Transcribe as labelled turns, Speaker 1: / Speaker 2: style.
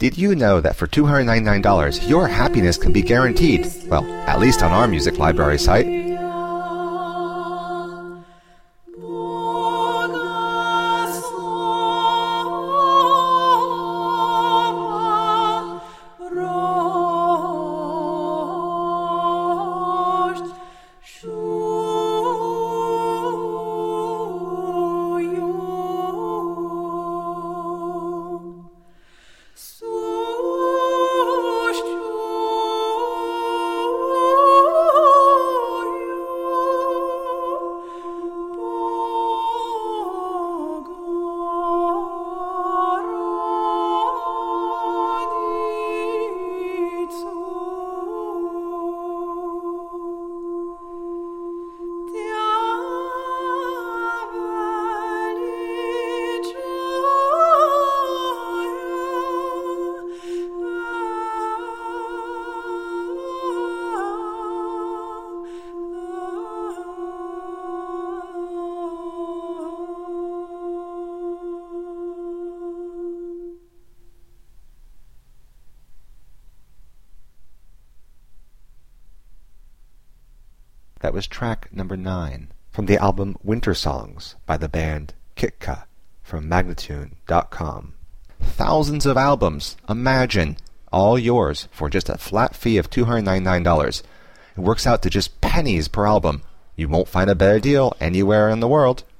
Speaker 1: Did you know that for $299, your happiness can be guaranteed? Well, at least on our music library site. That was track number 9 from the album Winter Songs by the band Kitka from Magnatune.com. Thousands of albums, imagine, all yours for just a flat fee of $299. It works out to just pennies per album. You won't find a better deal anywhere in the world.